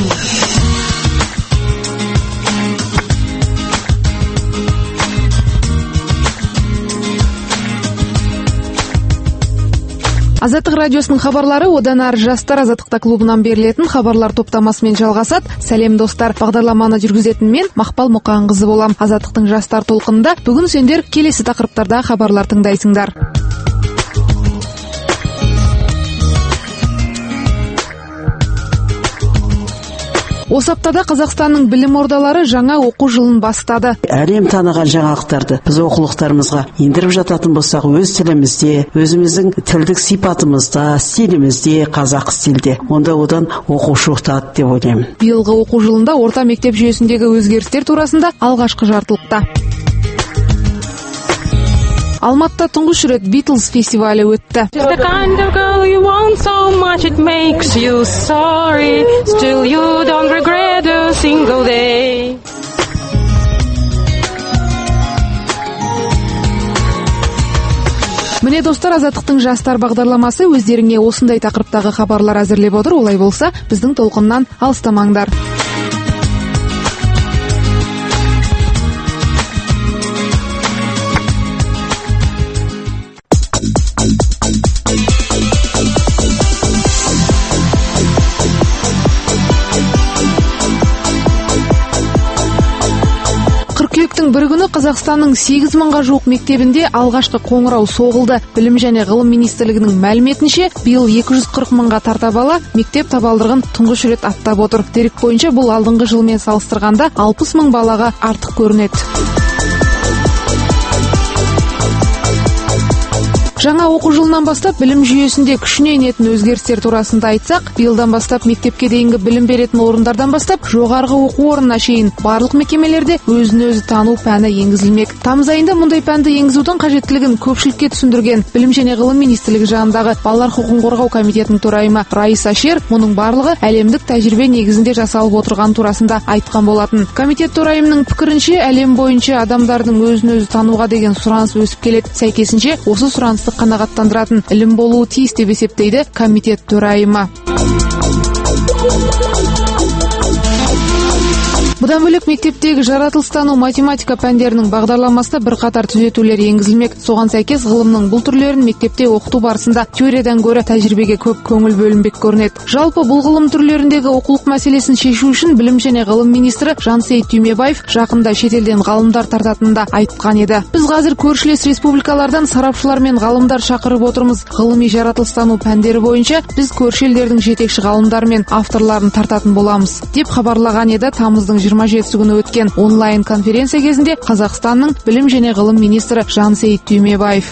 Азаттық радиосының хабарлары одан ары жастар азаттықта клубынан берілетін хабарлар топтамасымен жалғасады. Сәлем достар, бағдарламаны жүргізетін мен Мақпал Мұқанқызы болам. Азаттықтың жастар толқынында бүгін сендер келесі тақырыптарда хабарлар тыңдайсыңдар. Осы аптада Қазақстанның білім ордалары жаңа оқу жылын бастады. Әлем таныған жаңалықтарды біз оқулықтарымызға ендіріп жататын болсақ, өз тілімізде, өзіміздің тілдік сипатымызда, стилімізде, қазақ стилде, онда одан оқушы ұтады деп ойлаймын. Биылғы оқу жылында орта мектеп жүйесіндегі өзгерістер турасында алғашқы жартылықта. Алматыда тұңғыш рет Beatles фестивалі өтті. Міне достар, Азаттықтың жастар бағдарламасы өздеріңе осындай тақырыптағы хабарлар әзірлеп отыр. Олай болса, біздің толқыннан алыстамаңдар. Бір күні Қазақстанның 8 мыңға жуық мектебінде алғашқы қоңырау соғылды. Білім және ғылым министрлігінің мәліметінше, биыл 240 мыңға тарта бала мектеп табалдырығын тұңғыш рет аттап отыр. Дерек бойынша бұл алдыңғы жылмен салыстырғанда 60 мың балаға артық көрінеді. Жаңа оқу жылынан бастап білім жүйесінде күшіне енетін өзгерістер турасында айтсақ, биылдан бастап мектепке дейінгі білім беретін орындардан бастап жоғарғы оқу орнына шейін барлық мекемелерде өзін-өзі тану пәні енгізілмек. Тамыз айында мұндай пәнді енгізудің қажеттілігін көпшілікке түсіндірген Білім және ғылым министрлігі жанындағы балалар құқығын қорғау комитетінің төрайымы Раиса Шер, мұның барлығы әлемдік тәжірибе негізінде жасалып отырған турасында айтқан болатын. Комитет төрайымының пікірінше, әлем бойынша адамдардың өзін-өзі тануға деген сұраныс өсіп келеді. Сәйкесінше, осы сұранысты қанағаттандыратын ілім болуы тиіс деп есептейді комитет төрайымы. Бұдан бөлек мектептегі жаратылыстану математика пәндерінің бағдарламасына бірқатар түзетулер енгізілмек. Соған сәйкес ғылымның бұл түрлерін мектепте оқыту барысында теориядан гөрі тәжірибеге көп көңіл бөлінбек көрінеді. Жалпы бұл ғылым түрлеріндегі оқулық мәселесін шешу үшін Білім және ғылым министрі Жансейіт Түймебаев жақында шетелден ғалымдар тартатынында айтқан еді. Біз қазір көршілес республикалардан сарапшылар мен ғалымдар шақырып отырмыз. Ғылыми жаратылыстану пәндері бойынша біз көрші елдердің жетекші ғалымдары мен авторларын тартатын боламыз, деп хабарлаған еді тамыздың 27 күні өткен онлайн конференция кезінде Қазақстанның білім және ғылым министрі Жансейіт Түймебаев.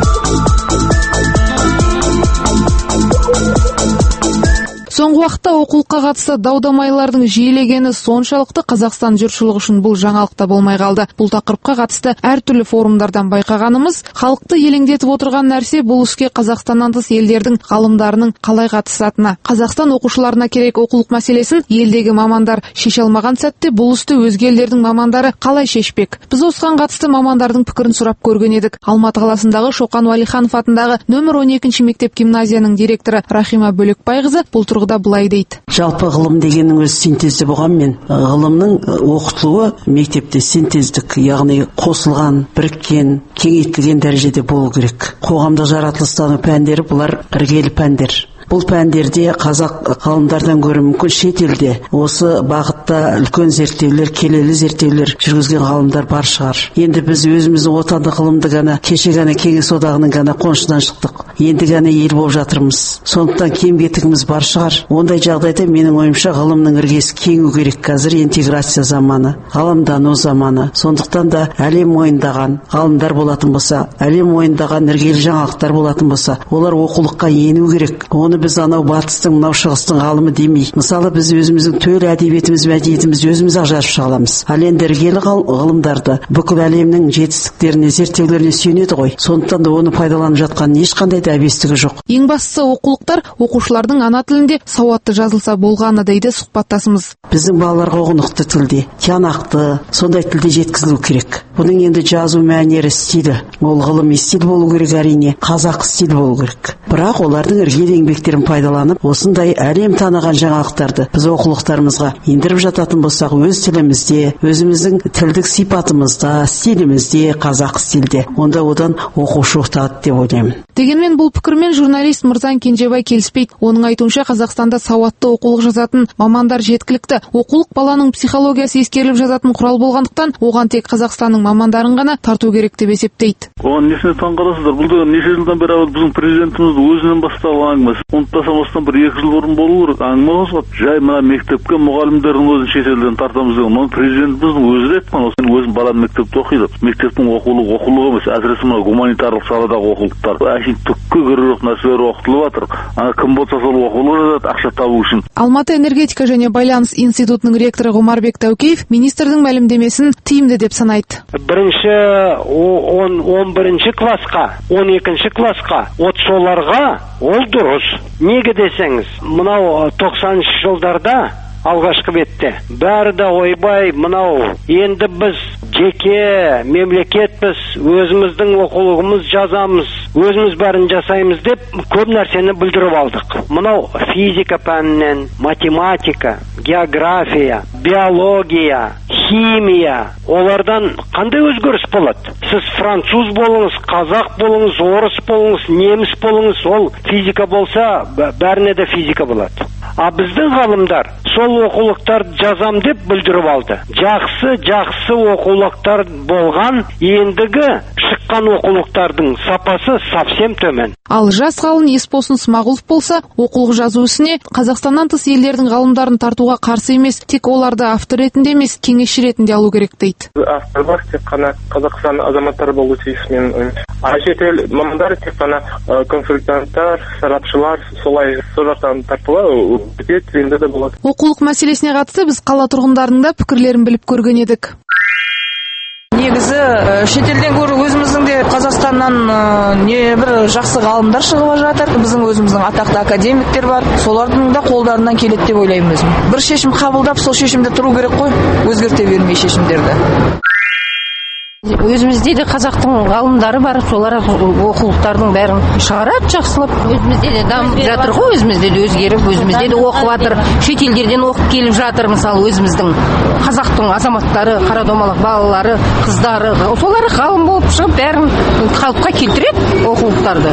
Соңғы уақытта оқулыққа қатысты дау-дамайлардың жиілегені соншалықты Қазақстан жұртшылығы үшін бұл жаңалықта болмай қалды. Бұл тақырыпқа қатысты әртүрлі форумдардан байқағанымыз, халықты елеңдетіп отырған нәрсе бұл іске Қазақстаннан тыс елдердің ғалымдарының қалай қатысатыны. Қазақстан оқушыларына керек оқулық мәселесін елдегі мамандар шеше алмаған сәтте бұл істі өзге елдердің мамандары қалай шешпек? Біз осыған қатысты мамандардың пікірін сұрап көрген едік. Алматы қаласындағы Шоқан Уәлиханов атындағы нөмір 12 мектеп гимназияның директоры Рахима Бөлекбайқызы бұл тұрғыда былай дейді. Жалпы ғылым дегеннің өзі синтезді болғанмен, ғылымның оқытылуы мектепте синтездік, яғни қосылған, біріккен, кеңейтілген дәрежеде болу керек. Қоғамдық жаратылыстану пәндері бұлар іргелі пәндер. Бұл пәндерде қазақ ғалымдардан гөрі мүмкін шетелде осы бағытта үлкен зерттеулер, келелі зерттеулер жүргізген ғалымдар бар шығар. Енді біз өзіміздің отандық ғылымды ғана кеше ғана Кеңес одағының ғана қонышынан шықтық. Енді ғана ел болып жатырмыз. Сондықтан кем-кетігіміз бар шығар. Ондай жағдайда менің ойымша ғылымның іргесі кеңу керек. Қазір интеграция заманы, ғаламдану заманы. Сондықтан да әлем мойындаған ғалымдар болатын болса, әлем мойындаған іргелі жаңалықтар болатын болса, олар оқулыққа ену керек. Оны біз анау батыстың, мынау шығыстың ғалымы демей. Мысалы, біз өзіміздің төл әдебиетіміз, мәдениетіміз өзіміз-ақ жазып шыға аламыз. Ал енді іргелі ғылымдарды бүкіл әлемнің жетістіктеріне, зерттеулеріне сүйенеді ғой. Сондықтан да оны пайдаланып жатқан ешқандай да әбестігі жоқ. Ең бастысы оқулықтар оқушылардың ана тілінде сауатты жазылса болғаны дейді сұхбаттасымыз. Біздің балаларға ұғынықты тілде, тиянақты, сондай тілде жеткізілу керек. Бұның енді жазу мәнері, стилі, ол ғылыми стиль болу керек әрине, қазақ стиль болу керек. Бірақ олардың іргелі еңбектері мүмкіндіктерін пайдаланып, осындай әлем таныған жаңалықтарды біз оқулықтарымызға ендіріп жататын болсақ, өз тілімізде, өзіміздің тілдік сипатымызда, стилімізде, қазақ стилде, онда одан оқушы ұтады деп ойлаймын. Дегенмен бұл пікірмен журналист Мырзан Кенжебай келіспейді. Оның айтуынша Қазақстанда сауатты оқулық жазатын мамандар жеткілікті. Оқулық баланың психологиясы ескеріліп жазатын құрал болғандықтан, оған тек Қазақстанның мамандарын ғана тарту керек деп есептейді. Оған несіне таңғаласыздар? Бұл да неше жылдан бері біздің президентіміз өзінен басталған әңгімесі. Ұмытпасам бір 2 жыл бұрын болу керек. Әңгіме қозғап, жай мына мектепке мұғалімдердің өзін шетелден тартамыз деген. Оны президентіміздің өзі де айтқан. Өзім балам мектепте оқиды. Мектептің оқулығы емес, әсіресе мына гуманитарлық саладағы оқулықтар. Түкке керегі нәрселер оқытылып жатыр. Кім болса сол оқулық жазады, ақша табу үшін. Алматы энергетика және байланыс институтының ректоры Ғұмарбек Тәукеев министрдің мәлімдемесін тиімді деп санайды. Бірінші 11 классқа, 12 классқа, соларға ол дұрыс. Неге десеңіз, мынау 90-шы жылдарда алғашқы бетте бәрі де ойбай, мынау енді біз жеке мемлекетпіз, өзіміздің оқулығымыз жазамыз, өзіміз бәрін жасаймыз деп көп нәрсені бүлдіріп алдық. Мынау физика пәнінен, математика, география, биология, химия, олардан қандай өзгеріс болады? Сіз француз болыңыз, қазақ болыңыз, орыс болыңыз, неміс болыңыз, ол физика болса, бәріне де физика болады. А біздің ғалымдар сол оқулықтарды жазам деп бүлдіріп алды. Жақсы оқулықтар болған, ендігі шыққан оқулықтардың сапасы совсем төмен. Ал жас ғалым Еспосын Смағұлов болса, оқулық жазу ісіне Қазақстаннан тыс елдердің ғалымдарын тартуға қарсы емес, тек оларды автор ретінде емес, кеңесші ретінде алу керек дейді. Авторлар тек қана Қазақстан азаматтары болу тиіс, мен ойымша. А шетел мамандары тек қана консультанттар, сарапшылар, солай сұрақтан тартуға өте тиімді де болады. Оқулық мәселесіне қатысты біз қала тұрғындарының да пікірлерін біліп көрген едік. Негізі шетелден гөрі өзіміздің де Қазақстаннан бір жақсы ғалымдар шығып жатыр. Біздің өзіміздің атақты академиктер бар. Солардың да қолдарынан келеді деп ойлаймын өзім. Бір шешім қабылдап, сол шешімде тұру керек қой, өзгерте бермей шешімдерді. Өзімізде де қазақтың ғалымдары бар, солар оқулықтардың бәрін шығарады, жақсылап. Өзімізде де дамып жатыр ғой, өзімізде де өзгеріп, өзімізде де оқып жатыр. Шетелдерден оқып келіп жатыр, мысалы өзіміздің қазақтың азаматтары, қара домалақ балалары, қыздары, солар ғалым болып шығып, бәрін қалыпқа келтіреді оқулықтарды.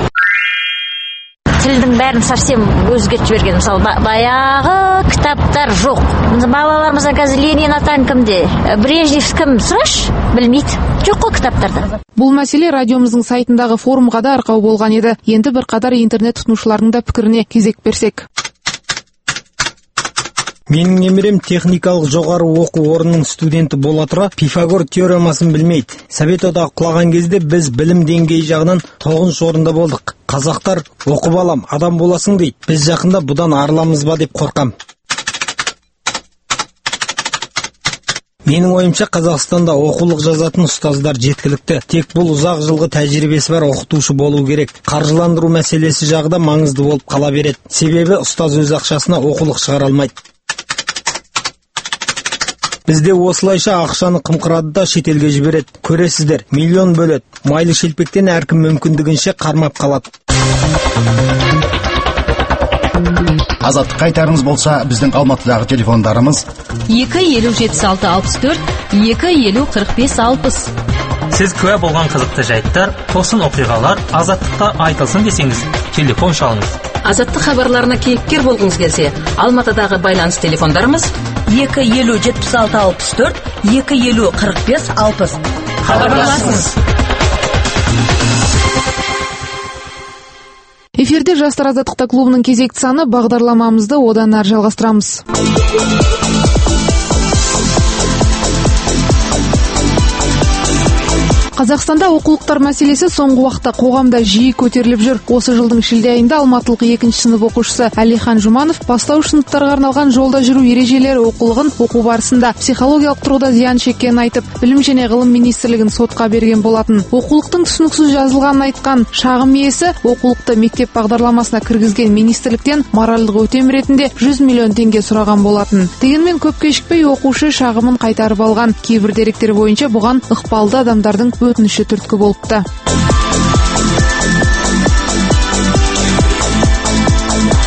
Тілдің бәрін совсем өзгертіп жіберген. Мысалы, баяғы кітаптар жоқ. Балаларымызда қазір Ленин атаң кімде, Брежнев кім, сұрашы, білмейді. Жоқ қой кітаптарда. Бұл мәселе радиомыздың сайтындағы форумға да арқау болған еді. Енді бір қатар интернет тұтынушыларының да пікіріне кезек берсек. Менің немерем техникалық жоғары оқу орнының студенті бола тұра Пифагор теоремасын білмейді. Совет одағы құлаған кезде біз білім деңгейі жағынан 9-шы орында болдық. Қазақтар оқып алам, адам боласың дейді. Біз жақында бұдан арыламыз ба деп қорқам. Менің ойымша Қазақстанда оқулық жазатын ұстаздар жеткілікті. Тек бұл ұзақ жылғы тәжірибесі бар оқытушы болу керек. Қаржыландыру мәселесі жағда маңызды болып қала береді. Себебі ұстаз өз ақшасына оқулық шығара алмайды. Бізде осылайша ақшаны қымқырады да шетелге жібереді. Көресіздер, миллион бөледі. Майлы шелпектен әркім мүмкіндігінше қармап қалады. Азаттық қайтарыңыз болса, біздің Алматыдағы телефондарымыз 2507664, 2504560. Сіз куә болған қызықты жайттар, тосын оқиғалар Азаттықта айтылсын десеңіз, телефон шалыңыз. Азаттық хабарларына кейіпкер болғыңыз келсе, Алматыдағы байланыс телефондарымыз 2507664, 2504560. Хабарласыңыз. Эфирде Жастар Азаттықта клубының кезекті саны, бағдарламамызды одан әрі жалғастырамыз. Қазақстанда оқулықтар мәселесі соңғы уақытта қоғамда жиі көтеріліп жүр. Осы жылдың шілде айында алматылық 2-ші сынып оқушысы Әлихан Жұманов бастауыш сыныптарға арналған жолда жүру ережелері оқулығын оқу барысында психологиялық тұрғыда зиян шеккенін айтып, білім және ғылым министрлігін сотқа берген болатын. Оқулықтың түсініксіз жазылғанын айтқан шағым иесі оқулықты мектеп бағдарламасына кіргізген министрліктен моральдық өтем ретінде 100 миллион теңге сұраған болатын. Дегенмен көп кешікпей оқушы шағымын қайтарып алған. Кейбір деректер бойынша бұған ықпалды адамдардың өтініші түрткі болыпты.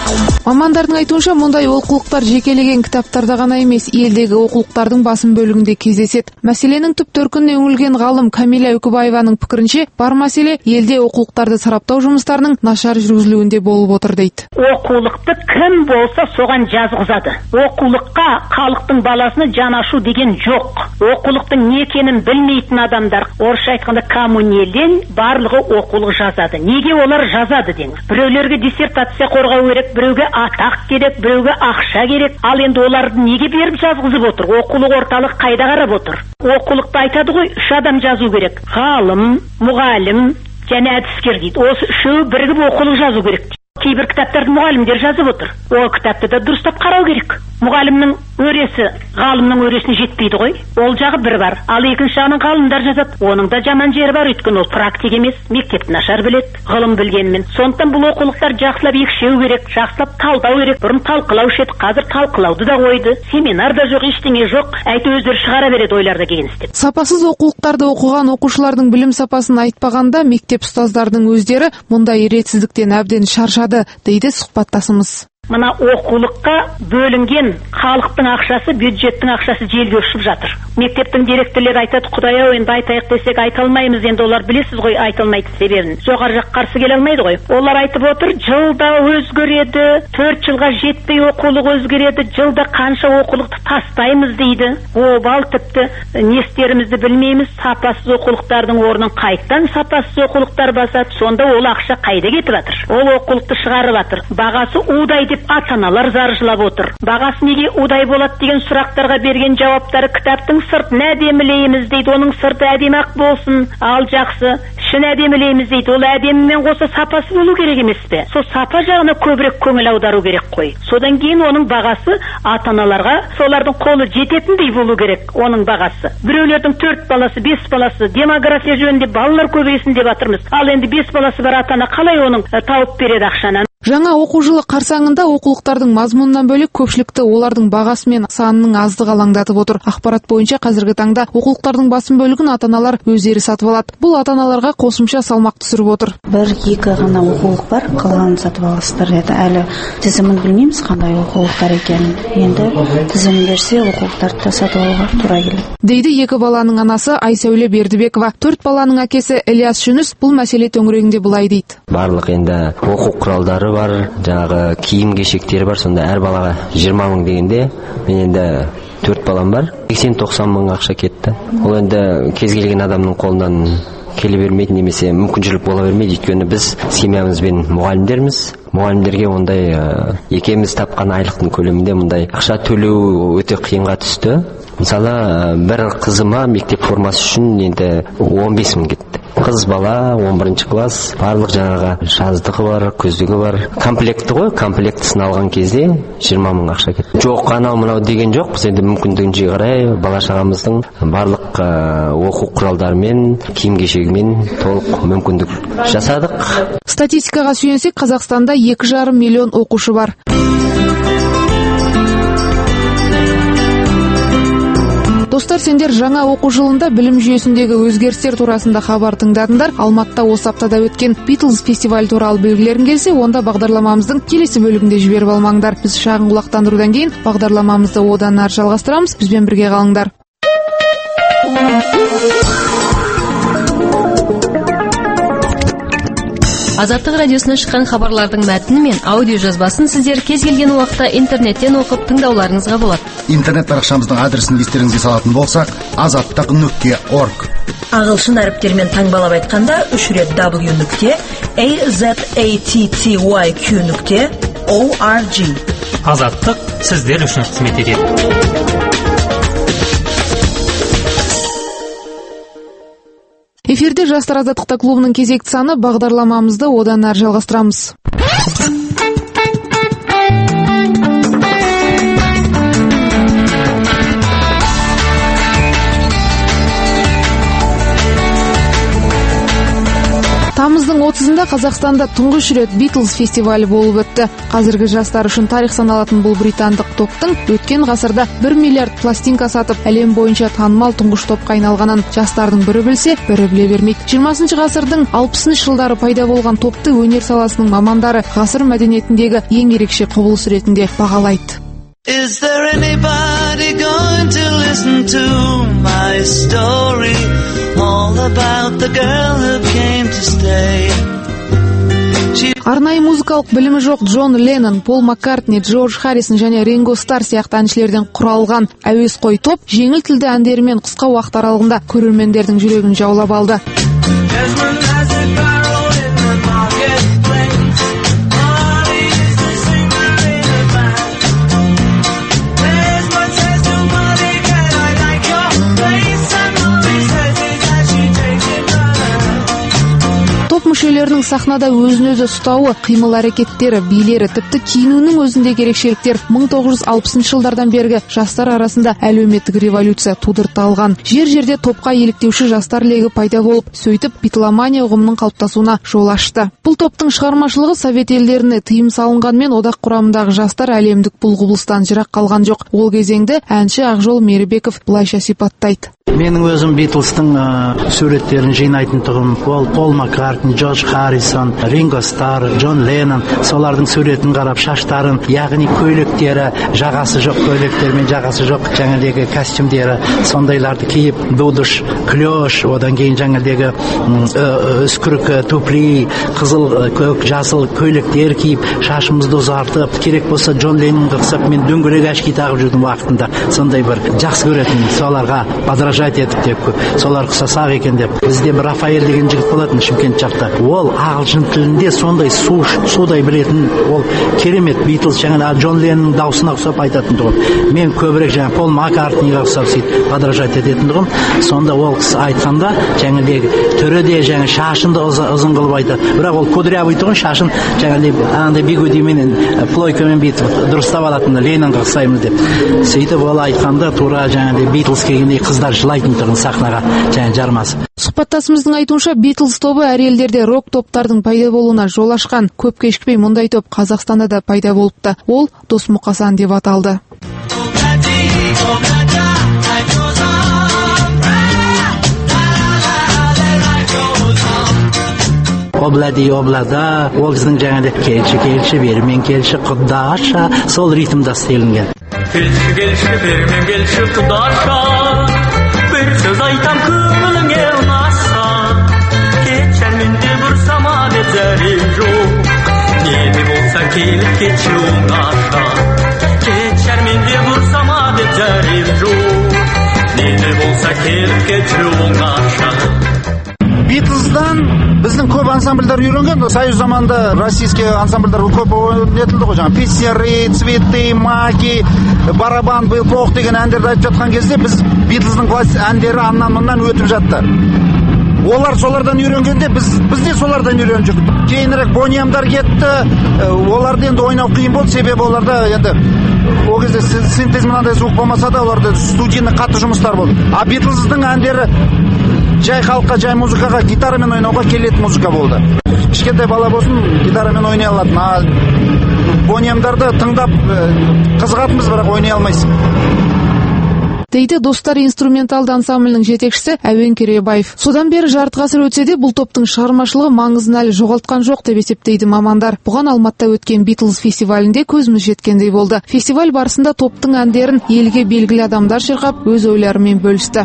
Мамандардың айтуынша, мұндай олқылықтар жекелеген кітаптарда ғана емес, елдегі оқулықтардың басым бөлігінде кездеседі. Мәселенің түп төркініне үңілген ғалым Камила Үкібаеваның пікірінше, бар мәселе елде оқулықтарды сараптау жұмыстарының нашар жүргізілуінде болып отыр дейді. Оқулықты кім болса соған жазғызады. Оқулыққа халықтың баласына жан ашу деген жоқ. Оқулықтың не екенін білмейтін адамдар, орысша айтқанда коммунелден барлығы оқулық жазады. Неге олар жазады деңіз? Біреулерге диссертация қорғау керек, біреуге атақ керек, біреуге ақша керек. Ал енді оларды неге беріп жазғызып отыр? Оқулық орталық қайда қарап отыр? Оқулықты айтады ғой, 3 адам жазу керек. Ғалым, мұғалім және әдіскер дейді. Осы үшеуі бірігіп оқулық жазу керек. Кейбір кітаптарды мұғалімдер жазып отыр. Ол кітапты да дұрыстап қарау керек. Мұғалімнің өресі ғалымның өресіне жетпейді ғой. Ол жағы бір бар. Ал екінші жағынан ғалымдар жазады. Оның да жаман жері бар, өйткені ол практик емес, мектепті нашар біледі, ғылым білгенмен. Сондықтан бұл оқулықтар жақсылап екшеу керек, жақсылап талдау керек. Бұрын талқылаушы еді, қазір талқылауды да қойды. Семинар да жоқ, ештеңе жоқ. Әйтеуір өздері шығара береді ойларда келген істеп. Сапасыз оқулықтарды оқыған оқушылардың білім сапасын айтпағанда, мектеп ұстаздардың өздері мұндай ретсіздіктен әбден шаршады, дейді сұхбаттасымыз. Мына оқулыққа бөлінген халықтың ақшасы, бюджеттің ақшасы желге ұшып жатыр. Мектептің директорлері айтады, Құдай-ау, енді айтайық десек айта алмаймыз, енді олар білесіз ғой айта алмайды себебін. Жоғары жақ қарсы келе алмайды ғой. Олар айтып отыр, жылда өзгереді, 4 жылға жетпей оқулық өзгереді, жылда қанша оқулықты тастаймыз дейді. Обал, тіпті не істерімізді білмейміз, сапасыз оқулықтардың орнын қайттан сапасыз оқулықтар басады. Сонда ол ақша қайда кетіп жатыр? Ол оқулықты шығарып жатыр. Бағасы удай деп ата-аналар заржылап отыр. Бағасы неге удай болады деген сұрақтарға берген жауаптары, кітаптың сыртын әдемілейміз дейді, оның сырты әдемі-ақ болсын, ал жақсы, ішін әдемілейміз дейді. Ол әдемімен қоса сапасы болу керек емес пе? Сол сапа жағына көбірек көңіл аудару керек қой. Содан кейін оның бағасы ата-аналарға солардың қолы жететіндей болу керек, оның бағасы. Біреулердің 4 баласы, 5 баласы, демография жөнінде балалар көбейсін деп жатырмыз. Ал енді 5 баласы бар ата-ана қалай оның тауып береді ақшаны? Жаңа оқу жылы қарсаңында оқулықтардың мазмұнынан бөлек көпшілікті олардың бағасы мен санының аздығы алаңдатып отыр. Ақпарат бойынша қазіргі таңда оқулықтардың басым бөлігін ата-аналар өздері сатып алады. Бұл ата-аналарға қосымша салмақ түсіріп отыр. 1-2 ғана оқулық бар, қалғанын сатып аласыздар деді. Әлі тізімін білмейміз қандай оқулықтар екенін. Енді тізім берсе оқулықтарды сатып алуға тура келеді. Дейді 2 баланың анасы Айсәуле Бердібекова. 4 баланың әкесі Ильяс Жүніс бұл мәселе төңірегінде былай дейді. Барлық енді оқу құралдары бар, жаңағы киім кешектері бар, сонда әр балаға 20 мың дегенде, мен енді 4 балам бар, 80-90 мың ақша кетті. Ол енді кез келген адамның қолынан келе бермейді, немесе мүмкіншілік бола бермейді, өйткені біз семьямызбен мұғалімдерміз. Мұғалімдерге ондай екеуміз тапқан айлықтың көлемінде мұндай ақша төлеу өте қиынға түсті. Мысалы, бір қызыма мектеп формасы үшін енді 15 мың кетті. Қыз бала 11 класс, барлық жаңағы жаздығы бар, күздігі бар. Комплекті ғой, комплектісін алған кезде 20 мың ақша кетті. Жоқ, анау мынау деген жоқ, біз енді мүмкіндігінше қарай бала шағамыздың барлық оқу құралдарымен, киім кешегімен толық мүмкіндік жасадық. Статистикаға сүйенсек, Қазақстанда 2,5 миллион оқушы бар. Достар, сендер жаңа оқу жылында білім жүйесіндегі өзгерістер турасында хабар тыңдадыңдар. Алматыда осы аптада өткен Beatles фестиваль туралы білгілерің келсе, онда бағдарламамыздың келесі бөлігінде жіберіп алмаңдар. Біз шағын құлақтандырудан кейін бағдарламамызды одан ары жалғастырамыз. Бізбен бірге қалыңдар. Азаттық радиосына шыққан хабарлардың мәтіні мен аудио жазбасын сіздер кез келген уақытта интернеттен оқып тыңдауларыңызға болады. Интернет парақшамыздың адресін естеріңізге салатын болсақ, azаттық.org. Ағылшын әріптермен таңбалап айтқанда 3 рет w.azattyq.org. Азаттық сіздер үшін қызмет етеді. Эфирде Жастар азаттықта клубының кезекті саны, бағдарламамызды одан ары жалғастырамыз. Тамыздың Айдың 30-ында Қазақстанда тұңғыш рет Beatles фестивалі болып өтті. Қазіргі жастар үшін тарих саналатын бұл британдық топтың өткен ғасырда 1 миллиард пластинка сатып, әлем бойынша танымал тұңғыш топқа айналғанын жастардың бірі білсе, бірі біле бермейді. 20 ғасырдың 60 жылдары пайда болған топты өнер саласының мамандары ғасыр мәдениетіндегі ең ерекше құбылыс ретінде бағалайды. Is there anybody going to listen to my story? All about the girl who came to stay. Арнайы музыкалық білімі жоқ Джон Леннон, Пол Маккартни, Джордж Харрисон және Ринго Стар сияқты әншілерден құралған әуесқой топ жеңіл тілді әндерімен қысқа уақыт аралығында көрермендердің жүрегін жаулап алды. Мүшелерінің сахнада өзін-өзі ұстауы, қимыл әрекеттері, билері, тіпті киінуінің өзіндегі ерекшеліктер 1960 жылдардан бергі жастар арасында әлеуметтік революция тудырта алған. Жер-жерде топқа еліктеуші жастар легі пайда болып, сөйтіп битломания ұғымының қалыптасуына жол ашты. Бұл топтың шығармашылығы Совет елдеріне тыйым салынғанмен одақ құрамындағы жастар әлемдік бұл құбылыстан жырақ қалған жоқ. Ол кезеңді әнші Ақжол Мерібеков былайша сипаттайды. Менің өзім Битлстың суреттерін жинайтын тұғым. Пол Маккартни, Джордж Харрисон, Ринго Стар, Джон Леннон, солардың суретін қарап, шаштарын, яғни көйлектері, жағасы жоқ көйлектермен жағасы жоқ, жаңадегі костюмдері, сондайларды киіп, дудыш, клеш, одан кейін жаңадегі үскірік, тупли, қызыл, көк, жасыл көйлектер киіп, шашымызды ұзартып, керек болса Джон Леннонға ұқсап, мен дөңгелек әшки тағып жүрдім уақытында. Сондай бір жақсы көретін, соларға подражать етіп деп, солар ұқсасақ екен деп. Бізде бір Рафаэль деген жігіт болатын Шымкент жақта. Ол ағылшын тілінде сондай судай білетін, ол керемет Битлз, жаңа Джон Леннонның даусына ұқсап айтатын тұғым. Мен көбірек жаңа Пол Маккартниға ұқсап сөйтіп подражать ететін тұғым. Сонда ол кісі айтқанда жаңағы түріде жаңа шашынды ұзын қылып айтады. Бірақ ол кудрявый тұғын, шашын жаңағыдай бигудимен плойкамен бүйтіп дұрыстап алатын, Леннонға ұқсаймыз деп. Сөйтіп ол айтқанда тура жаңағыдай Битлз келгендей қыздар жылайтын тұғын сахнаға жаңа жармасып. Сұхбаттасымыздың айтуынша Битлз тобы әр елдерде рок топтардың пайда болуына жол ашқан. Көп кешікпей мұндай топ Қазақстанда да пайда болыпты. Ол Дос Мұқасан деп аталды. Облада, ол біздің жаңағыдай келші, бермен келші, құдаша, сол ритмда істелінген. Келші, бермен келші, құдаша, бір сөз айтам көңіліңе ұнаса, кетшәр менде бұрсама деп зәрем жоқ, неме болса келіп кетші оңаша, кетшәр менде бұрсама деп зәрем жоқ, неме болса келіп кетші оңаша. Битлздан біздің көп ансамбльдар үйренген. Союз заманында российский ансамбльдар көп ойнатылды ғой. Жаңа песняры, цветы, маки, барабан, был плох деген әндерді айтып жатқан кезде біз Битлздың әндері аннан-мұннан өтіп жатты. Олар солардан үйренгенде біз де солардан үйреніп жүрдік. Кейінірек Бониямдар кетті. Оларды енді ойнау қиын болды, себебі оларда енді ол кезде синтез мынандай звук болмаса да оларда студийный қатты жұмыстар болды. А Битлздың әндері жай халыққа, жай музыкаға, гитарамен ойнауға келетін музыка болды. Кішкентай бала болсын, гитарамен ойнай алатын. А Бониямдарды тыңдап қызығатынбыз, бірақ ойнай алмайсың. Дейді Достар инструменталды ансамблінің жетекшісі Әуен Керейбаев. Содан бері жарты ғасыр өтсе де бұл топтың шығармашылығы маңызын әлі жоғалтқан жоқ деп есептейді мамандар. Бұған Алматыда өткен Битлз фестивалінде көзіміз жеткендей болды. Фестиваль барысында топтың әндерін елге белгілі адамдар шырқап, өз ойларымен бөлісті.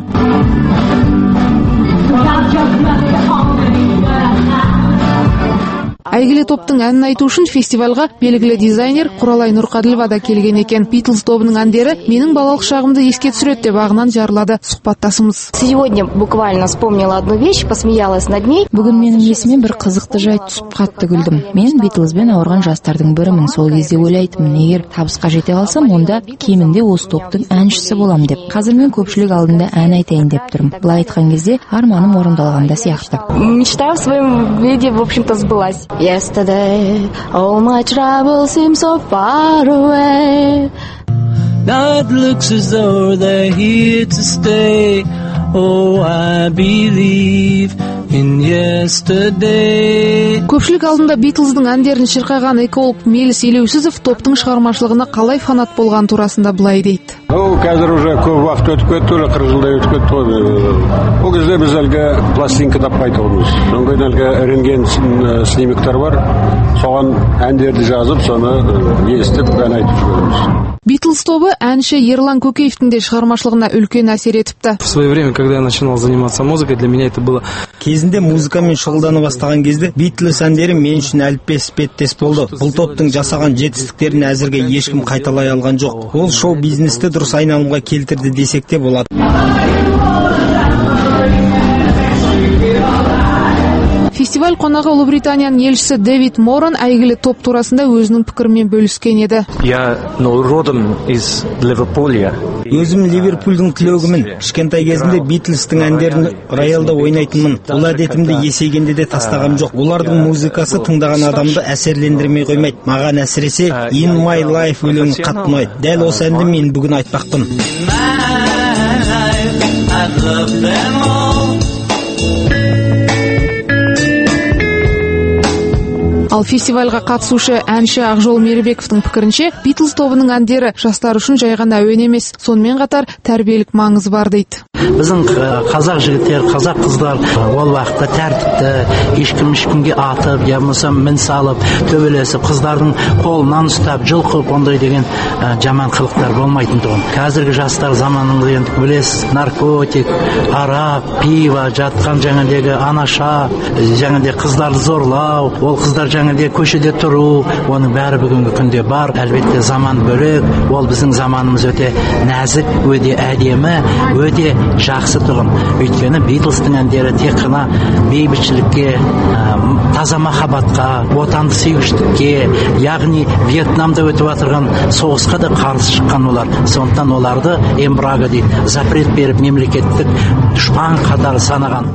Әйгілі топтың әнін айту үшін фестивальға белгілі дизайнер Құралай Нұрқаділова да келген екен. Битлз тобының әндері менің балалық шағымды еске түсіреді деп ағынан жарлады сұхбаттасымыз. Сегодня буквально вспомнила одну вещь, посмеялась над ней. Бүгін менің есіме бір қызықты жайт түсіп қатты күлдім. Мен Битлзбен ауырған жастардың бірімін. Сол кезде ойлайтынмын, егер табысқа жете қалсам, онда кемінде осы топтың әншісі болам деп. Қазір мен көпшілік алдында ән айтайын деп тұрмын. Былай айтқан кезде арманым орындалғанда сияқты. Мечта в своем виде, в общем-то, сбылась. Yesterday, all my troubles seem so far away. Now it looks as though they're here to stay. Oh, I believe in yesterday. Көпшілік алдында Битлздың әндерін шырқаған эколог Мелис Елеусізов топтың шығармашылығына қалай фанат болған турасында былай дейді. Қазір уже көп уақыт өтіп кетті, 40 жылдай өтіп кетті. Ол кезде біз әлгі пластинка таппай тұрмыз. Соңғы әлгі рентген снимектер бар. Соған әндерді жазып, соны естіп, ән айтып жүрміз. Битлз тобы әнші Ерлан Көкеевтің де шығармашылығына үлкен әсер етіпті. В свое время, когда я начинал заниматься музыкой, для меня это было... Кезінде музыкамен шұғылдана бастаған кезде Битлз әндері мен үшін әліппес іспеттес болды. Бұл топтың жасаған жетістіктерін әзірге ешкім қайталай алған жоқ. Ол шоу бизнесті дұрыс айналымға келтірді десек те болады. Фестиваль қонағы Ұлыбританияның елшісі Дэвид Моран әйгілі топ турасында өзінің пікірімен бөліскен еді. Я родом из Ливерпуля. Өзім Ливерпульдің түлегімін. Кішкентай кезімде Битлстің әндерін роялда ойнайтынмын. Бұл әдетімді есейгенде де тастағам жоқ. Олардың музыкасы тыңдаған адамды әсерлендірмей қоймайды. Маған әсіресе In My Life өлеңі қатты ұнайды. Дәл осы әнді мен бүгін айтпақпын. Ал фестивальға қатысушы әнші Ақжол Меребековтың пікірінше, Битлз тобының әндері жастар үшін жай ғана әуен емес, сонымен қатар тәрбиелік маңызы бар дейді. Біздің қазақ жігіттер, қазақ қыздар ол уақытта тәртіпті, ешкімге атып, я болмаса мін салып, төбелесіп, қыздардың қолынан ұстап, жұлқып, ондай деген жаман қылықтар болмайтын тұғын. Қазіргі жастар заманында енді білесіз, наркотик, арақ, пиво, жатқан жаңадегі анаша, жаңаде қыздарды зорлау, ол қыздар жаңаде көшеде тұру, оның бәрі бүгінгі күнде бар. Әлбетте заман бөлек, ол біздің заманымыз өте нәзік, өте әдемі, өте жақсы тұғын. Өйткені Битлстың әндері тек қана бейбітшілікке, таза махаббатқа, отанды сүйгіштікке, яғни Вьетнамда өтіп отырған соғысқа да қарсы шыққан олар. Сондықтан оларды эмбарго дейді, запрет беріп мемлекеттік дұшпан қатары санаған.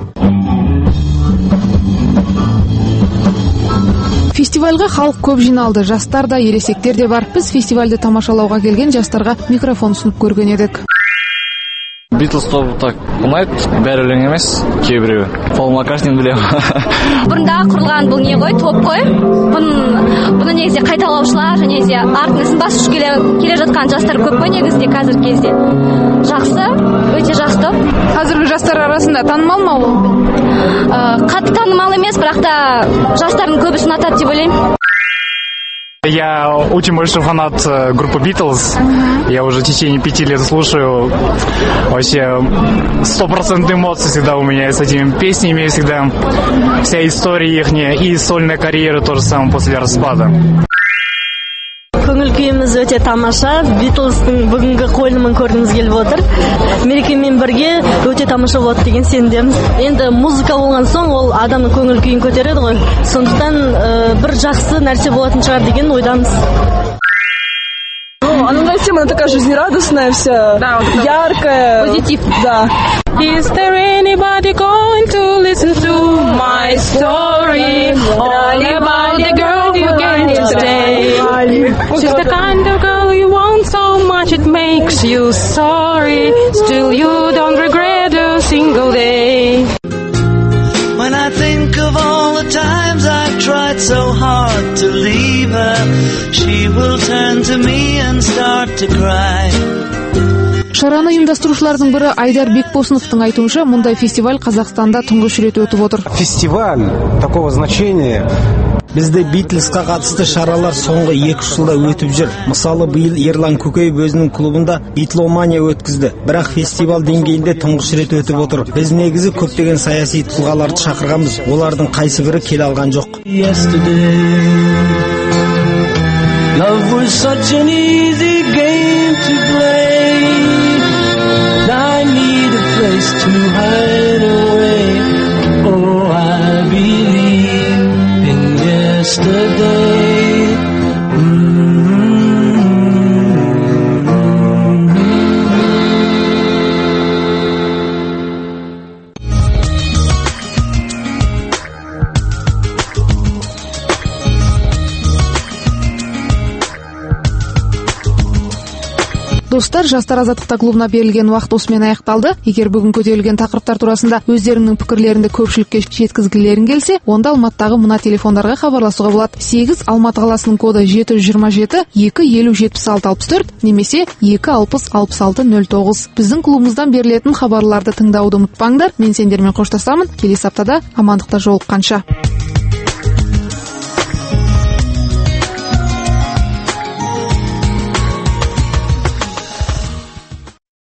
Фестивальға халық көп жиналды, жастар да, ересектер де бар. Біз фестивальді тамашалауға келген жастарға микрофон ұсынып көрген едік. Битлз тобы так ұнайды, бәрі өлең емес, кейбіреуі. Пол Маккартнин білемін. Бұрында құрылған бұл не ғой, топ қой. Бұны негізде қайталаушылар, және де артын басып келе жатқан жастар көп қой негізде қазіргі кезде. Жақсы, өте жақсы топ. Қазіргі жастар арасында танымал ма ол? Қатты танымал емес, бірақ та жастардың көбісі ұнатады деп ойлаймын. Я очень большой фанат группы Битлз. Я уже в течение 5 лет слушаю. Вообще 100% эмоций всегда у меня с этими песнями, всегда вся история их и сольная карьера тоже самое после распада. Көңіл күйіміз өте тамаша. Битлздың бүгінгі қойылымын көргіміз келіп отыр. Мерекемен бірге өте тамаша болады деген сенімдеміз. Енді музыка болған соң ол адамның көңіл күйін көтереді ғой. Сондықтан бір жақсы нәрсе болатын шығар деген ойдамыз. Она тема такая жизнерадостная вся, да, яркая, позитив. Да. Is there anybody going to listen to my story? All about the girl who came to stay. She's the kind of girl you want so much it makes you sorry. Still you don't regret a single day. When I think of all the times I've tried so hard to leave her, she will turn to me and start to cry. Шараны ұйымдастырушылардың бірі Айдар Бекбосыновтың айтуынша, мұндай фестиваль Қазақстанда тұңғыш рет өтіп отыр. Фестиваль такого значения. Бізде Битлзға қатысты шаралар соңғы 2 жылда өтіп жүр. Мысалы, биыл Ерлан Көкеев өзінің клубында битломания өткізді. Бірақ фестиваль деңгейінде тұңғыш рет өтіп отыр. Біз негізі көптеген саяси тұлғаларды шақырғанбыз. Олардың қайсы бірі келе алған жоқ. Love was such an easy game to play. I need a place to hide away. Oh, I believe in yesterday. Достар, жастар азаттықта клубына берілген уақыт осымен аяқталды. Егер бүгін көтерілген тақырыптар турасында өздеріңнің пікірлеріңді көпшілікке жеткізгілерің келсе, онда Алматыдағы мына телефондарға хабарласуға болады. 8 Алматы қаласының коды 727 250 7664 немесе 260 66 09. Біздің клубымыздан берілетін хабарларды тыңдауды ұмытпаңдар. Мен сендермен қоштасамын. Келесі аптада амандықта жолыққанша.